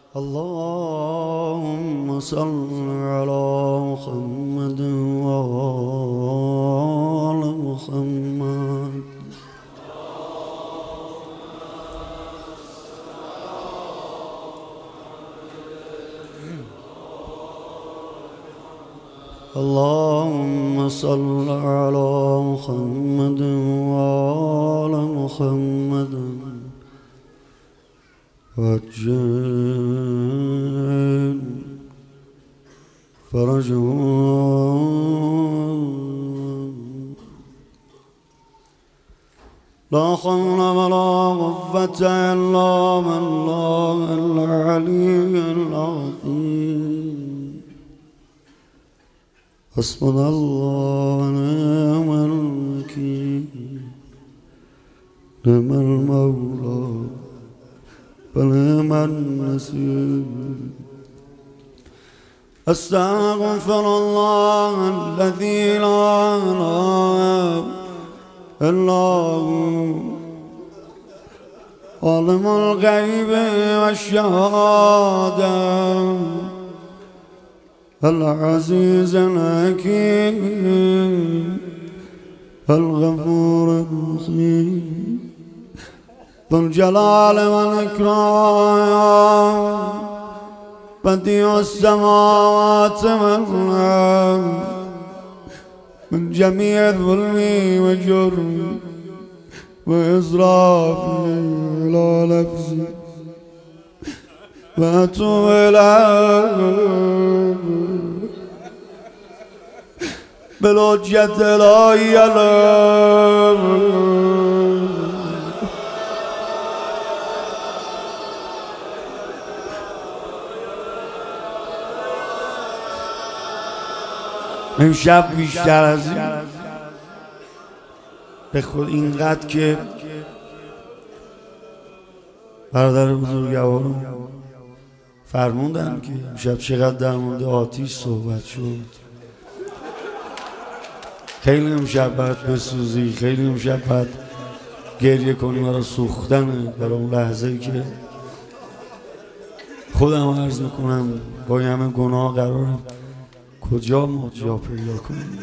اللهم صل على محمد وآل محمد. اللهم صل على محمد وآل محمد وعجل فرجهم. لا حول ولا قوة إلا بالله العلي العظيم. حسبنا الله ونعم الوكيل، نعم المولى ونعم النصير. أستغفر الله الذي لا إله إلا هو، عالم الغيب والشهادة، العزيز الحكيم، الغفور الرحيم، ذو الجلال والإكرام، بديع السماوات والأرض، من جميع الظلم والجرم وإسراف على نفسي، وأتوب إليه بالحجة الإلهية له. امشب بیشتر از این به خود اینقدر که برادر بزرگوارم فرموندن که امشب چقدر در مورد آتش صحبت شد. خیلی امشب باید بسوزی، خیلی امشب باید گریه کنی برای سوختن، برای اون لحظه‌ای که خودم عرض میکنم با همه گناه قرارم کجا ما جا پیدا کنیم.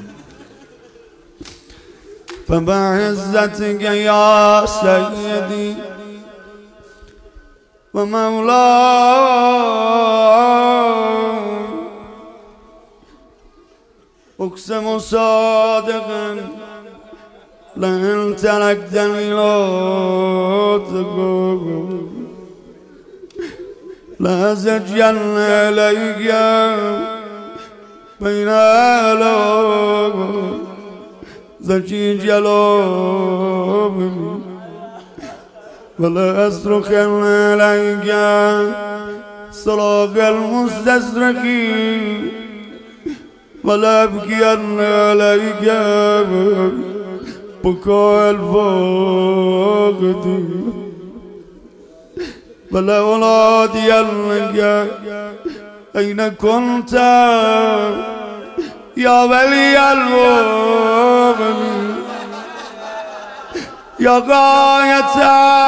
فبعزتك یا سیدی و مولاي اقسم صادقا لئن تركتني لا تقوم لأزجن إليك بين آلام ذكي جلال، ولا أصرخن إليك صراخ المستصرخين، ولا أبكين عليك بكاء الفاقدين، ولا أنادينك أين كنت يا ولي المؤمنين، يا غاية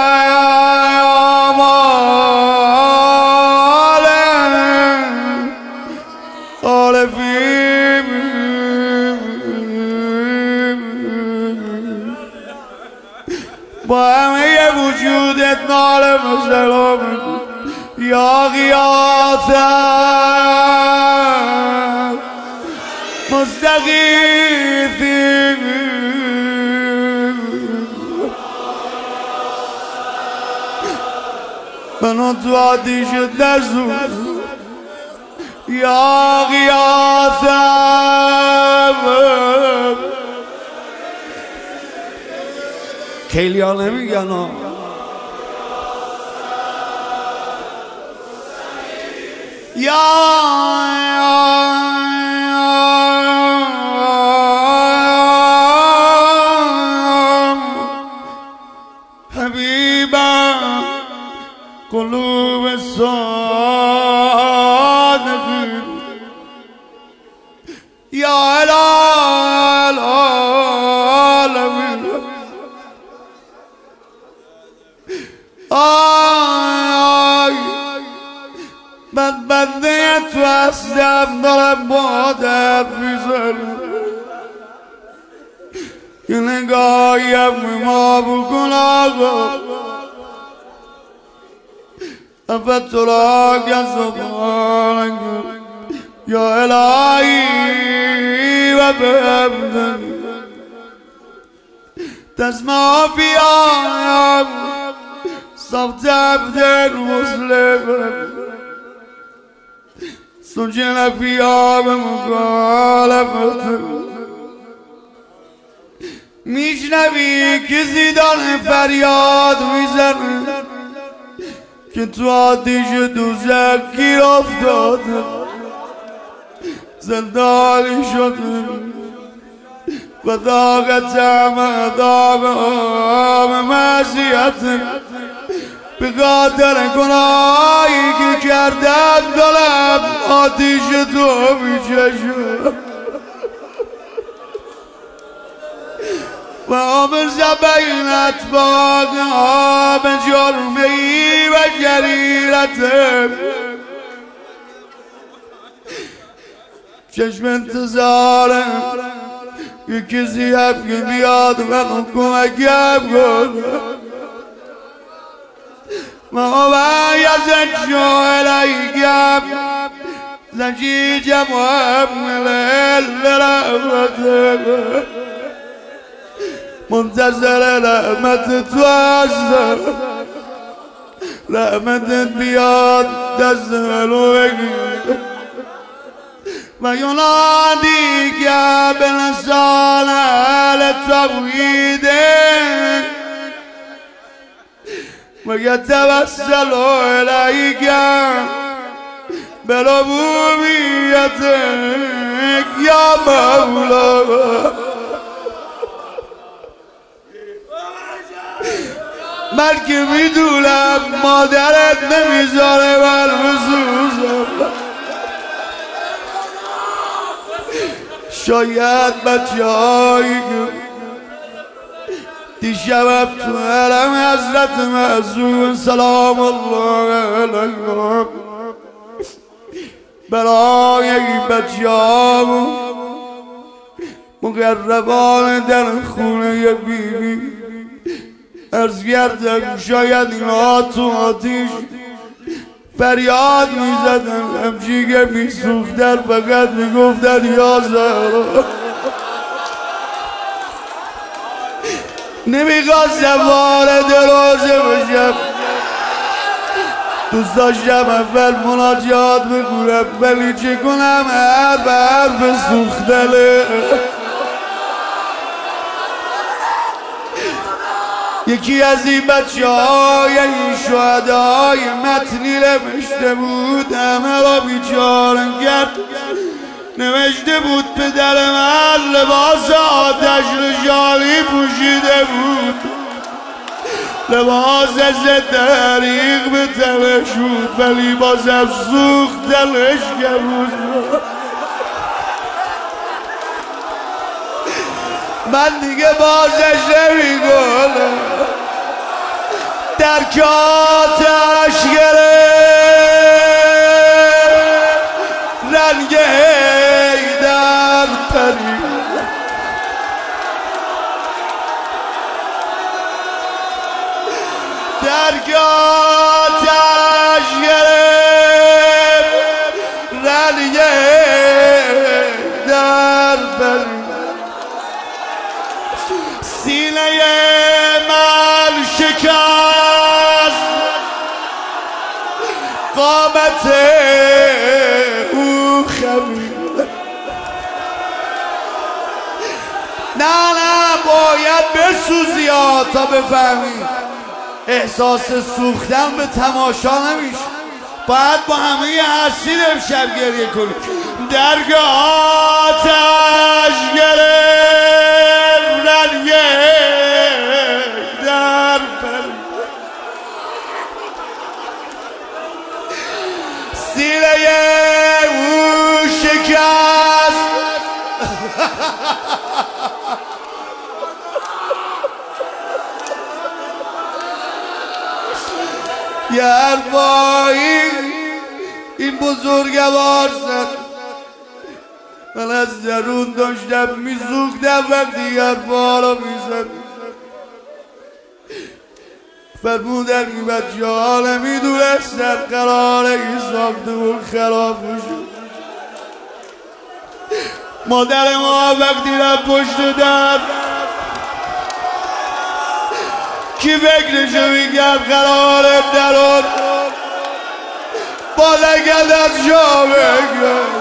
يا مالك في با همه وجودت نالم سلام، یا غیاث مستغیث منو تو آتیش درسوز، یا غیاث خیلی ها نمیگن ها. حبیبا قلوب الصادقین، یا العالمین، تو هستم دارم با در میزنم یه نگاهیم ما بکن آقا افت را گزبانک یا الهی و ببدن تسمع فی آیم صوت عبد مسلم سجن فی آب مخالفت میشنوی که زیدان فریاد میزنه که تو آتیش دوزخ گیر افتاده زندانی شده و داغت عذاب معصیت به خاطر گناهی که کردم دلم آتیش تو میچشم و آب زبینت باق آب جرمی و جریرتم چشم انتظارم یه کسی هم که بیاد من کمکم کنه ما باید جاهلیم زنجیجم و حمل رحمتم منتظر رحمت تو هستم رحمتت بیاد دست منو بگیر و ینادی که به لسان اهل توحیده و یتوسل الیک بربوبیتک یا مولا من که میدونم مادرت نمیذاره من بسوزم شاید بچه هایی که دیشب تو حرم حضرت معصوم سلام الله علیهم برای این بچه ها مقربان در خونه بیبی عرض کردم شاید اینا تو آتیش فریاد میزدن همچی که میسوختن فقط میگفتن یا زهرا نمیخواستم وارد روزه بشم دوست داشتم اول مناجات بگورم ولی چه کنم حرف حرف سوختنه یکی از این بچه های این شهدای متنی نوشته بود همه را بیچاره کرد نوشته بود پدر من لباس آتش نشانی پوشیده بود لباس ضد حریق به تنش بود ولی بازم سوختنش بود من دیگه بازش نمیکنم در که آتش گرفت رنگ حیدر پرید در که آتش گرفت رنگ حیدر پرید سینه من شکست قامت او خمید نه باید بسوزی تا بفهمی احساس سوختن به تماشا نمیشه باید با همه هستی امشب گریه کنی درگاه آتش گرفت رنگ در سینه او شکست یه حرفایی این بزرگوار زد. من از درون داشتم میسوختم وقتی حرفا رو میزد. فرمودن این بچه ها نمیدونستن قراره این ساختمون خراب بشه. مادر ما وقتی رفت پشت در کی فکرشو میکرد قراره درون با لگد از جا بگرد.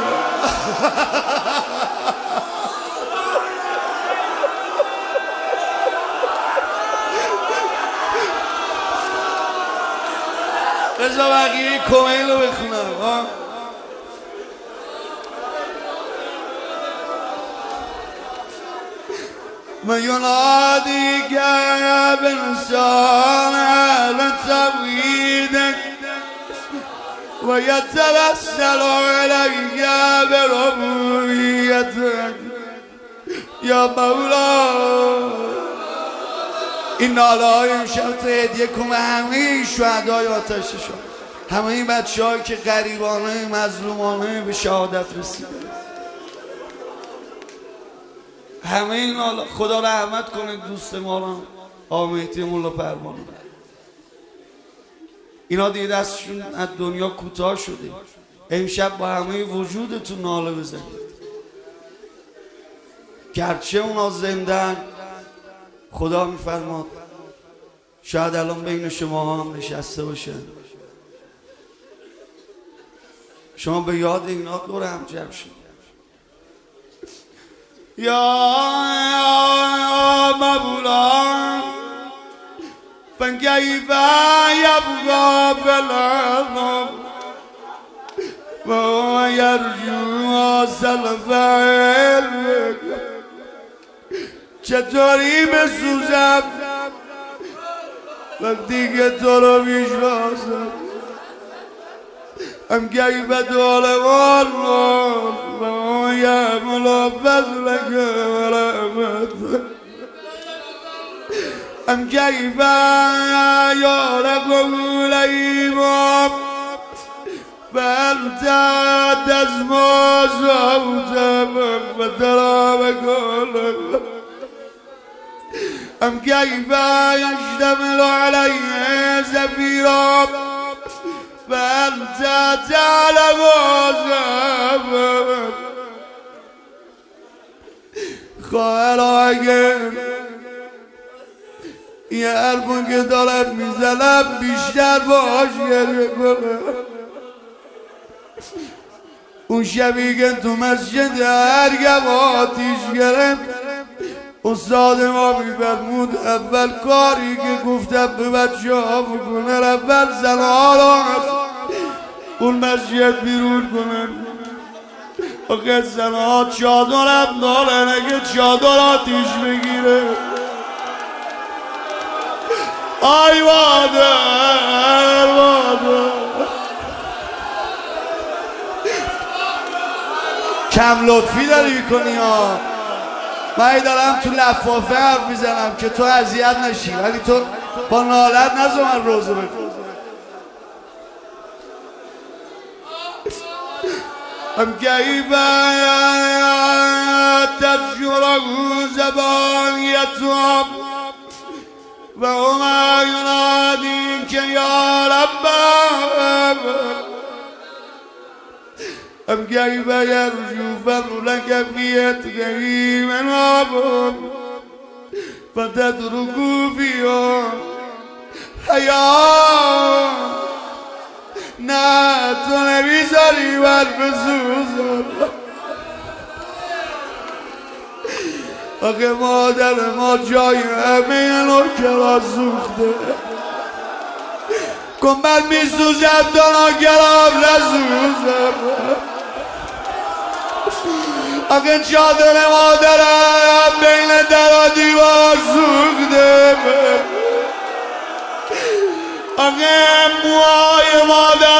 بذار بقیه کمیل رو بخونم. من يناديك يا ابن سالم تبغيدك ويتوسل إليك بربوبيتك يا مولا. این ناله های امشب هدیه کن به همه شهدای آتش شد، همه این بچه هایی که غریبانه مظلومانه به شهادت رسیدن. همه این ناله خدا رحمت کنه دوست ما رو آقا مهدی مولا پروانه. اینا دیگه دستشون از دنیا کوتاه شده. امشب با همه وجودتون ناله بزنید. گرچه اونا زندن خدا میفرماد شاید الان بین شما هم نشسته باشه، شما به یاد اینا دور هم جمع شد. یا مولا فكيف يبقى بالعظم وهو يرجو سلف علمك. چطوری بسوزم وقتی که تو رو میشناسم. ام كيف تعلمون وهو يعمل فضلك ورحمتك. ام كيف يعرف الإمام فأنت تسمع صوتهم وترى مقالهم. ام كيف يشتمل عليه زفيرا فأنت تعلم أسبابهم. خواهر یه حرفون که دارم میزنم بیشتر باش گریه کنم. اون شبی که تو مسجد هرگم آتیش گرفت استاد ما میفرمود اول کاری که گفتم به بچه ها بکنن اول زنها رو از اون مسجد بیرون کنن. آخه زنها چادرم دارن، اگه چادر آتیش بگیره آی مادر مادر. کم لطفی داری کنی ها. من دارم تو لفافه حرف میزنم که تو اذیت نشی، ولی تو با نالت نذار من روزه بکن. ام كيف تفجره زبانيتهم وهما يناديك يا ربهم. ام كيف يرجو فضلك في يديه منابهم فتتركوا فيهم حياة. نه تو نمیذاری بر بسوزم. آخه مادر ما جای همه نوکرا سوخته کن من میسوزم تا نوکرام نسوزم. آخه چادر مادرم بین در و دیوار سوخته. آخه موهای مادر